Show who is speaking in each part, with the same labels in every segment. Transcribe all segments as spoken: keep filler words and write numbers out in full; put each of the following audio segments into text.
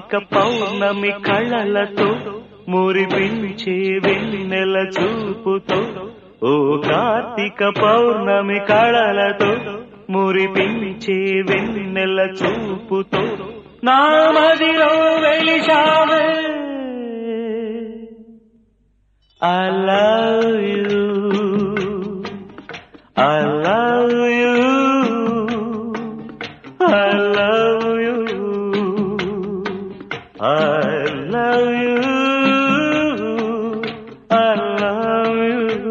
Speaker 1: కార్తీక పౌర్ణమి కళలతో మురిపించే వెన్నెల చూపుతో ఓ కార్తీక పౌర్ణమి కళలతో మురిపించే వెన్నెల చూపుతో నా మదిలో వెలిశావే I love you I love you I love you I love you I love you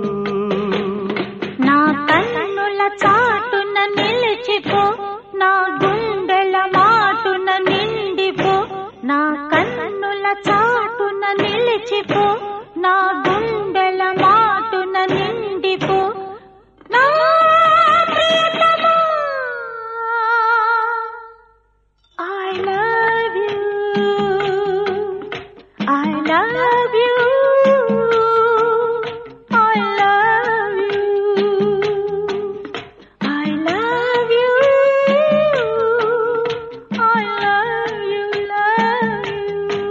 Speaker 2: నా కన్నుల చాటున నిలిచిపో నా గుండెల మాటున నిండిపో నా కన్నుల చాటున నిలిచిపో నా గుండెల మాటున నిండిపో నా ప్రియతమా I love you I love you I love you I love you I love you love you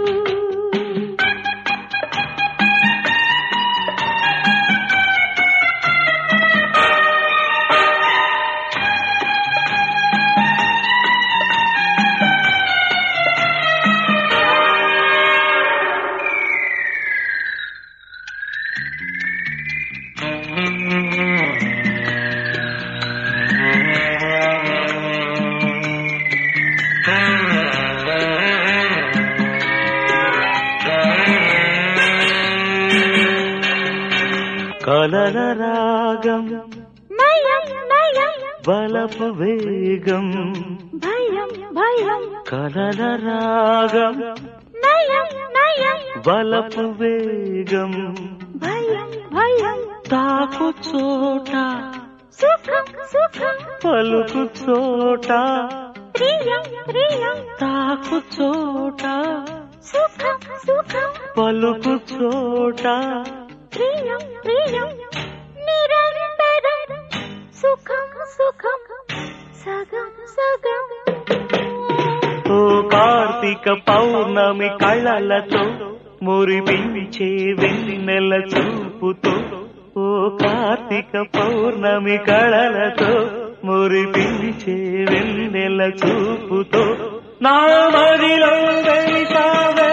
Speaker 1: కలల రాగం
Speaker 2: నయం నయం
Speaker 1: బలపు వేగం
Speaker 2: భయం భయం
Speaker 1: కలల రాగం
Speaker 2: నయం నయం
Speaker 1: బలపు వేగం
Speaker 2: భయం భయం
Speaker 1: తాకు చోట
Speaker 2: సుఖం సుఖం
Speaker 1: పలుకు చోట
Speaker 2: ప్రియం ప్రియం
Speaker 1: తాకు చోట
Speaker 2: సుఖం సుఖం
Speaker 1: పలుకు చోట
Speaker 2: ప్రియం ప్రియం నిరంతరం సుఖం సుఖం సగం సగం
Speaker 1: ఓ కార్తీక పౌర్ణమి కళలతో మురిపించే వెన్నెల చూపుతో ఓ కార్తీక పౌర్ణమి కళలతో మురిపించే వెన్నెల చూపుతో నా మదిలో వెలిశావే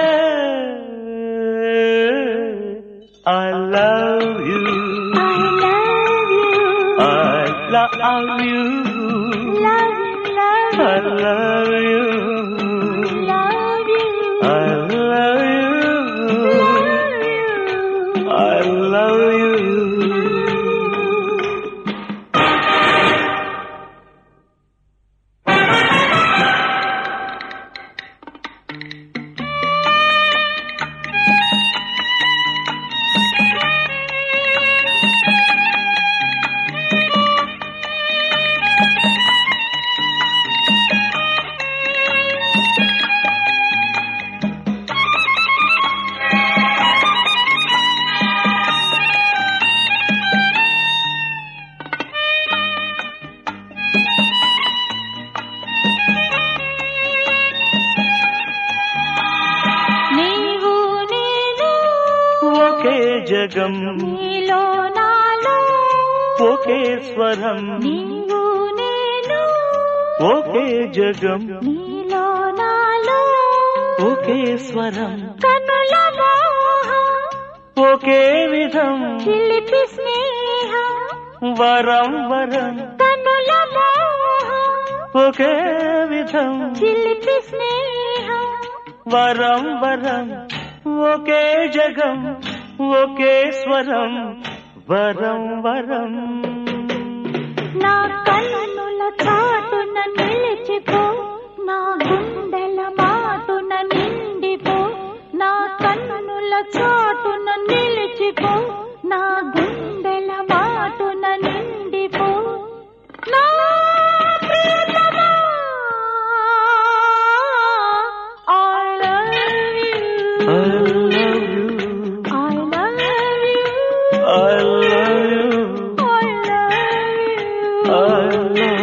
Speaker 1: I love you
Speaker 2: I love you
Speaker 1: I love you
Speaker 2: love love
Speaker 1: I love you
Speaker 2: love you
Speaker 1: I love you I love you
Speaker 2: నీవు నేను
Speaker 1: ఒకే జగం
Speaker 2: నీలో నాలో
Speaker 1: ఒకే స్వరం
Speaker 2: నీవు నేను
Speaker 1: ఒకే జగం
Speaker 2: నీలో నాలో
Speaker 1: ఒకే స్వరం
Speaker 2: కనుల మోహం
Speaker 1: ఒకే విధం
Speaker 2: చిలిపి స్నేహం
Speaker 1: వరం వరం
Speaker 2: కనుల మోహం
Speaker 1: ఒకే విధం
Speaker 2: చిలిపి స్నేహం
Speaker 1: వరం వరం ఒకే జగం ఒకే స్వరం వరం వరం
Speaker 2: నా కన్నుల చాటున నిలిచిపో నా గుండెల మాటున నిండిపో నా కన్నుల చాటున నిలిచిపో నా గుండెల మాటున నిండిపో నా ప్రియతమా I love you
Speaker 1: I love you
Speaker 2: I love you
Speaker 1: I love you
Speaker 2: I love you
Speaker 1: I love